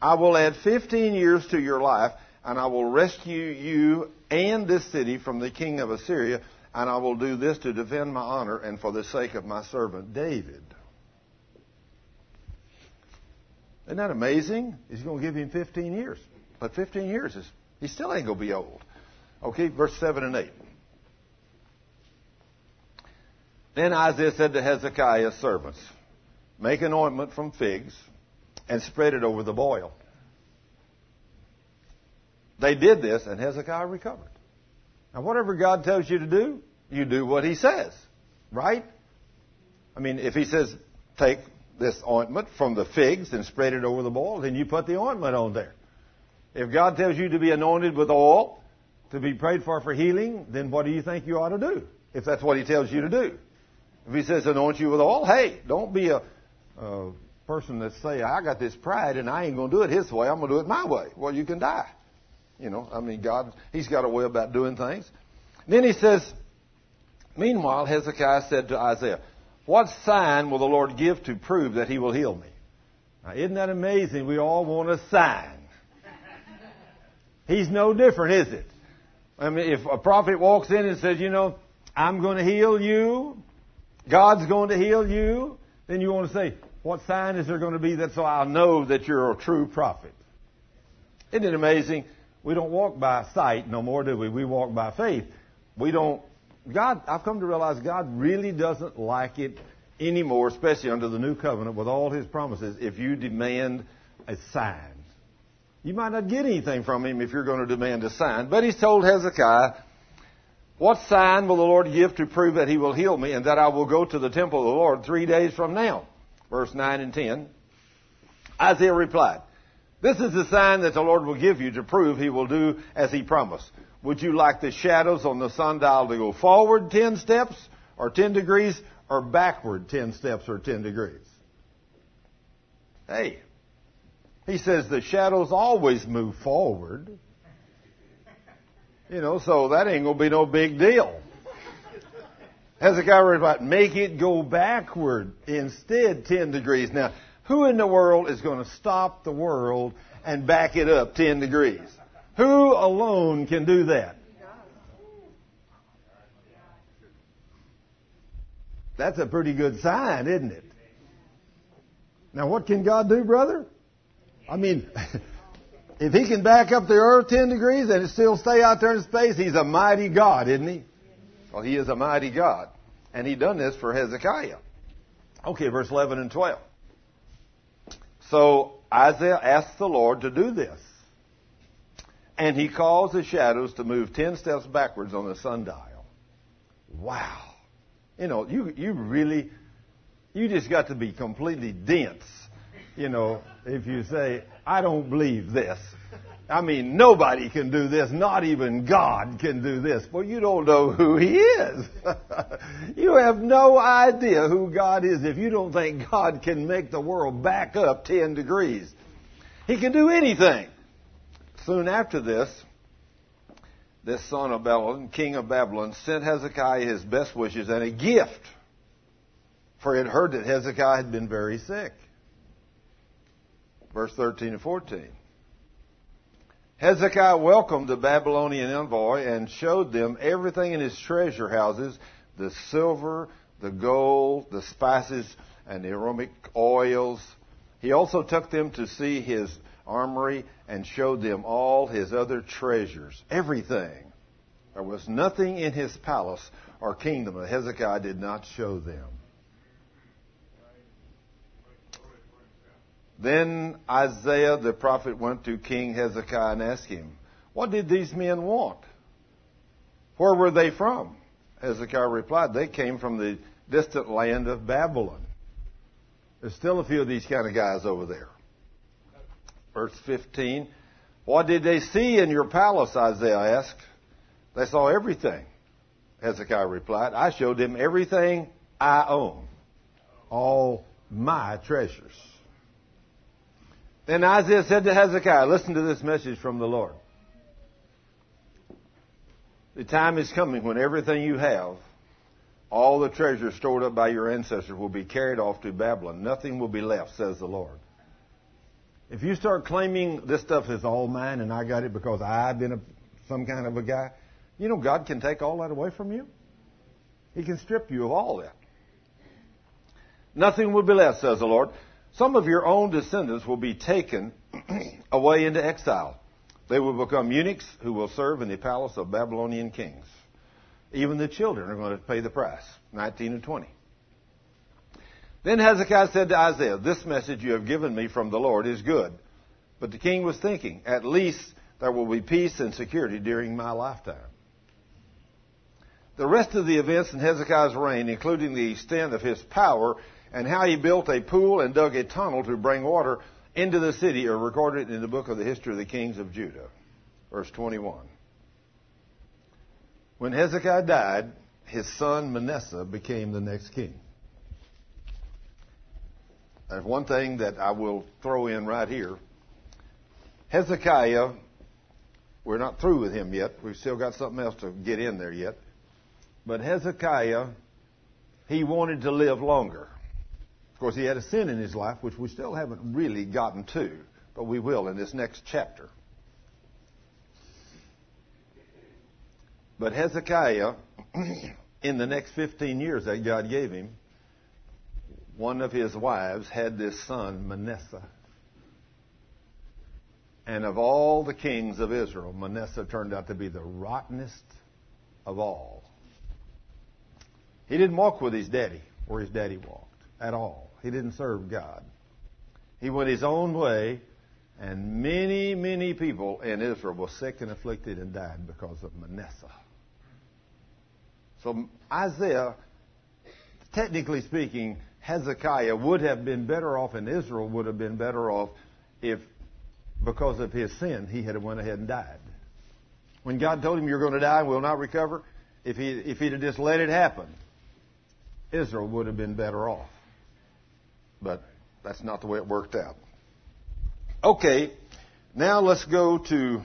I will add 15 years to your life, and I will rescue you and this city from the king of Assyria, and I will do this to defend my honor and for the sake of my servant David. Isn't that amazing? He's going to give him 15 years. But 15 years he still ain't going to be old. Okay, verse 7 and 8. Then Isaiah said to Hezekiah's servants, make an ointment from figs and spread it over the boil. They did this, and Hezekiah recovered. Now, whatever God tells you to do, you do what He says, right? I mean, if He says, take this ointment from the figs and spread it over the boil, then you put the ointment on there. If God tells you to be anointed with oil, to be prayed for healing, then what do you think you ought to do, if that's what He tells you to do? If He says anoint you with oil, hey, don't be a person that say, I got this pride and I ain't going to do it His way, I'm going to do it my way. Well, you can die. You know, I mean, God, He's got a way about doing things. Then He says, meanwhile, Hezekiah said to Isaiah, what sign will the Lord give to prove that He will heal me? Now, isn't that amazing? We all want a sign. He's no different, is it? I mean, if a prophet walks in and says, you know, I'm going to heal you, God's going to heal you, then you want to say, what sign is there going to be that so I'll know that you're a true prophet? Isn't it amazing? We don't walk by sight no more, do we? We walk by faith. I've come to realize God really doesn't like it anymore, especially under the new covenant with all His promises, if you demand a sign. You might not get anything from Him if you're going to demand a sign. But He's told Hezekiah, what sign will the Lord give to prove that He will heal me and that I will go to the temple of the Lord 3 days from now? Verse 9 and 10. Isaiah replied, this is the sign that the Lord will give you to prove He will do as He promised. Would you like the shadows on the sundial to go forward 10 steps or 10 degrees or backward 10 steps or 10 degrees? Hey, He says the shadows always move forward. You know, so that ain't going to be no big deal. Hezekiah replied, make it go backward instead 10 degrees. Now, who in the world is going to stop the world and back it up 10 degrees? Who alone can do that? That's a pretty good sign, isn't it? Now, what can God do, brother? I mean, if He can back up the earth 10 degrees and it still stay out there in space, He's a mighty God, isn't He? Well, He is a mighty God. And He done this for Hezekiah. Okay, verse 11 and 12. So Isaiah asked the Lord to do this. And He caused the shadows to move 10 steps backwards on the sundial. Wow. You know, you just got to be completely dense, you know, if you say, I don't believe this. I mean, nobody can do this. Not even God can do this. Well, you don't know who He is. You have no idea who God is if you don't think God can make the world back up 10 degrees. He can do anything. Soon after this son of Babylon, king of Babylon, sent Hezekiah his best wishes and a gift. For he had heard that Hezekiah had been very sick. Verse 13 and 14. Hezekiah welcomed the Babylonian envoy and showed them everything in his treasure houses, the silver, the gold, the spices, and the aromatic oils. He also took them to see his armory and showed them all his other treasures, everything. There was nothing in his palace or kingdom that Hezekiah did not show them. Then Isaiah the prophet went to King Hezekiah and asked him, what did these men want? Where were they from? Hezekiah replied, they came from the distant land of Babylon. There's still a few of these kind of guys over there. Verse 15, what did they see in your palace? Isaiah asked. They saw everything. Hezekiah replied, I showed them everything I own, all my treasures. Then Isaiah said to Hezekiah, listen to this message from the Lord. The time is coming when everything you have, all the treasures stored up by your ancestors, will be carried off to Babylon. Nothing will be left, says the Lord. If you start claiming this stuff is all mine and I got it because I've been some kind of a guy, you know God can take all that away from you. He can strip you of all that. Nothing will be left, says the Lord. Some of your own descendants will be taken away into exile. They will become eunuchs who will serve in the palace of Babylonian kings. Even the children are going to pay the price. 19 and 20. Then Hezekiah said to Isaiah, this message you have given me from the Lord is good. But the king was thinking, at least there will be peace and security during my lifetime. The rest of the events in Hezekiah's reign, including the extent of his power and how he built a pool and dug a tunnel to bring water into the city, are recorded in the book of the history of the kings of Judah. Verse 21. When Hezekiah died, his son Manasseh became the next king. There's one thing that I will throw in right here. Hezekiah, we're not through with him yet. We've still got something else to get in there yet. But Hezekiah, he wanted to live longer. Of course, he had a sin in his life, which we still haven't really gotten to, but we will in this next chapter. But Hezekiah, in the next 15 years that God gave him, one of his wives had this son, Manasseh. And of all the kings of Israel, Manasseh turned out to be the rottenest of all. He didn't walk with his daddy where his daddy walked at all. He didn't serve God. He went his own way, and many, many people in Israel were sick and afflicted and died because of Manasseh. So Isaiah, technically speaking, Hezekiah would have been better off, and Israel would have been better off if, because of his sin, he had went ahead and died. When God told him, you're going to die and will not recover, if he'd have just let it happen, Israel would have been better off. But that's not the way it worked out. Okay, now let's go to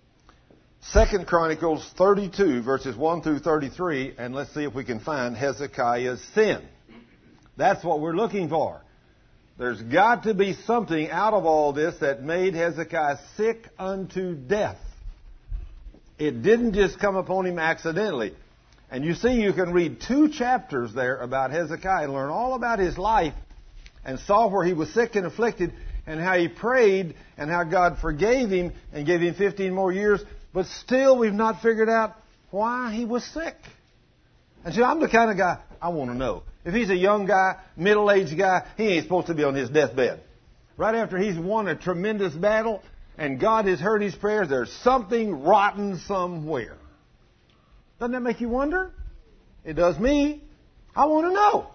2 Chronicles 32, verses 1 through 33, and let's see if we can find Hezekiah's sin. That's what we're looking for. There's got to be something out of all this that made Hezekiah sick unto death. It didn't just come upon him accidentally. And you see, you can read 2 chapters there about Hezekiah and learn all about his life and saw where he was sick and afflicted and how he prayed and how God forgave him and gave him 15 more years. But still, we've not figured out why he was sick. And see, I'm the kind of guy I want to know. If he's a young guy, middle-aged guy, he ain't supposed to be on his deathbed. Right after he's won a tremendous battle and God has heard his prayers, there's something rotten somewhere. Doesn't that make you wonder? It does me. I want to know.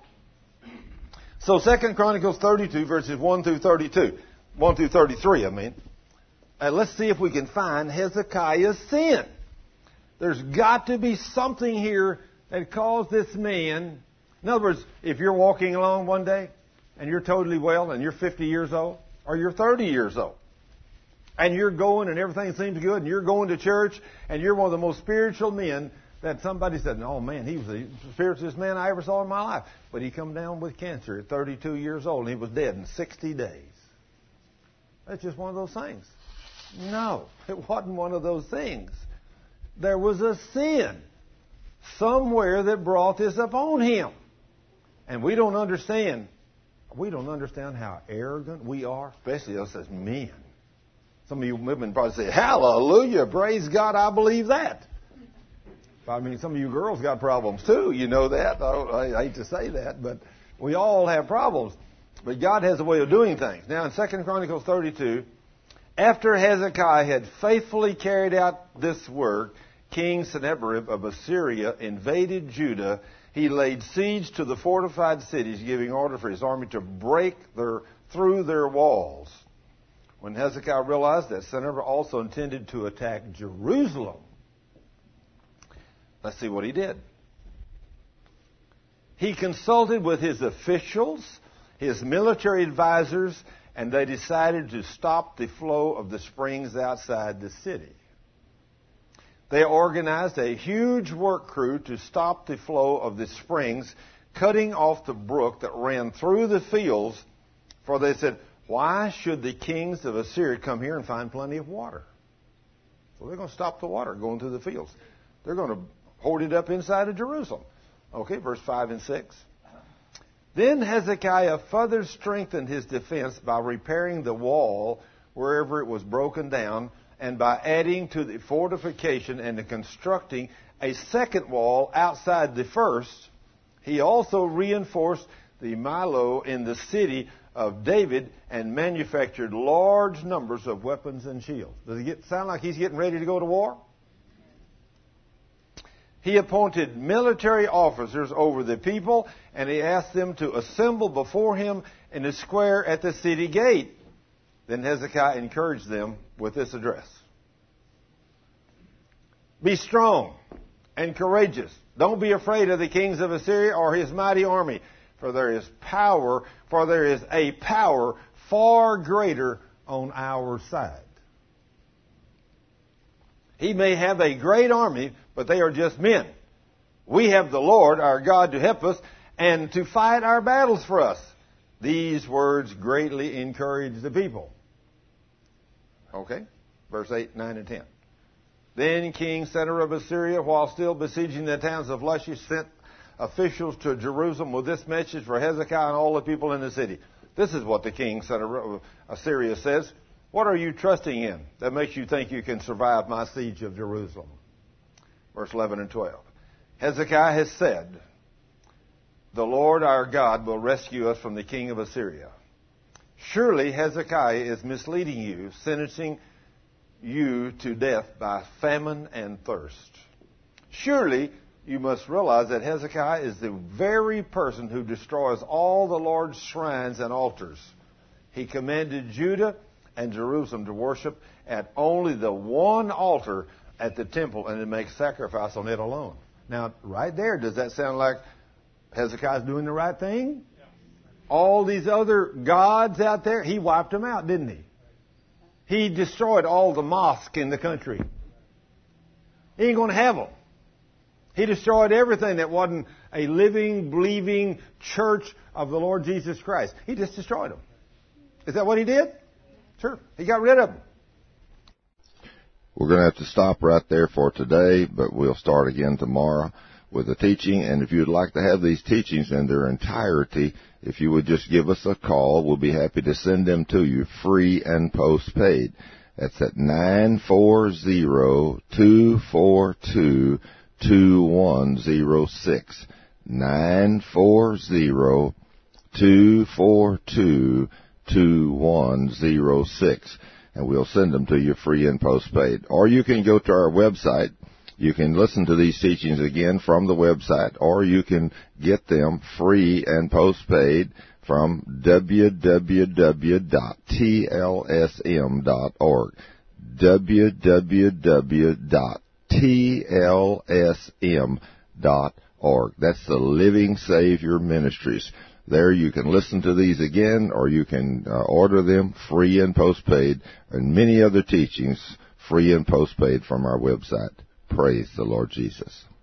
So 2 Chronicles 32, verses 1 through 32. 1 through 33, I mean. Let's see if we can find Hezekiah's sin. There's got to be something here that caused this man. In other words, if you're walking along one day and you're totally well and you're 50 years old or you're 30 years old and you're going and everything seems good and you're going to church and you're one of the most spiritual men that somebody said, oh man, he was the spiritualest man I ever saw in my life. But he come down with cancer at 32 years old and he was dead in 60 days. That's just one of those things. No, it wasn't one of those things. There was a sin somewhere that brought this upon him. And we don't understand how arrogant we are, especially us as men. Some of you women probably say, hallelujah, praise God, I believe that. I mean, some of you girls got problems too, you know that. I hate to say that, but we all have problems. But God has a way of doing things. Now in 2 Chronicles 32, after Hezekiah had faithfully carried out this work, King Sennacherib of Assyria invaded Judah. He laid siege to the fortified cities, giving order for his army to break through their walls. When Hezekiah realized that Sennacherib also intended to attack Jerusalem, let's see what he did. He consulted with his officials, his military advisors, and they decided to stop the flow of the springs outside the city. They organized a huge work crew to stop the flow of the springs, cutting off the brook that ran through the fields. For they said, why should the kings of Assyria come here and find plenty of water? Well, they're going to stop the water going through the fields. They're going to hoard it up inside of Jerusalem. Okay, verse 5 and 6. Then Hezekiah further strengthened his defense by repairing the wall wherever it was broken down, and by adding to the fortification and constructing a second wall outside the first. He also reinforced the Millo in the city of David and manufactured large numbers of weapons and shields. Does it sound like he's getting ready to go to war? He appointed military officers over the people, and he asked them to assemble before him in the square at the city gate. Then Hezekiah encouraged them with this address. Be strong and courageous. Don't be afraid of the kings of Assyria or his mighty army, for there is a power far greater on our side. He may have a great army, but they are just men. We have the Lord, our God, to help us and to fight our battles for us. These words greatly encouraged the people. Okay, verse 8, 9, and 10. Then King Sennacherib of Assyria, while still besieging the towns of Lachish, sent officials to Jerusalem with this message for Hezekiah and all the people in the city. This is what the king Sennacherib of Assyria says. What are you trusting in that makes you think you can survive my siege of Jerusalem? Verse 11 and 12. Hezekiah has said, the Lord our God will rescue us from the king of Assyria. Surely Hezekiah is misleading you, sentencing you to death by famine and thirst. Surely you must realize that Hezekiah is the very person who destroys all the Lord's shrines and altars. He commanded Judah and Jerusalem to worship at only the one altar at the temple and to make sacrifice on it alone. Now, right there, does that sound like Hezekiah's doing the right thing? Yeah. All these other gods out there, he wiped them out, didn't he? He destroyed all the mosques in the country. He ain't going to have them. He destroyed everything that wasn't a living, believing church of the Lord Jesus Christ. He just destroyed them. Is that what he did? Sure. He got rid of them. We're going to have to stop right there for today, but we'll start again tomorrow with the teaching. And if you'd like to have these teachings in their entirety, if you would just give us a call, we'll be happy to send them to you free and postpaid. That's at 940-242-2106. 940-242-2106. And we'll send them to you free and postpaid. Or you can go to our website. You can listen to these teachings again from the website, or you can get them free and postpaid from www.tlsm.org. www.tlsm.org. That's the Living Savior Ministries. There you can listen to these again, or you can order them free and postpaid, and many other teachings free and postpaid from our website. Praise the Lord Jesus.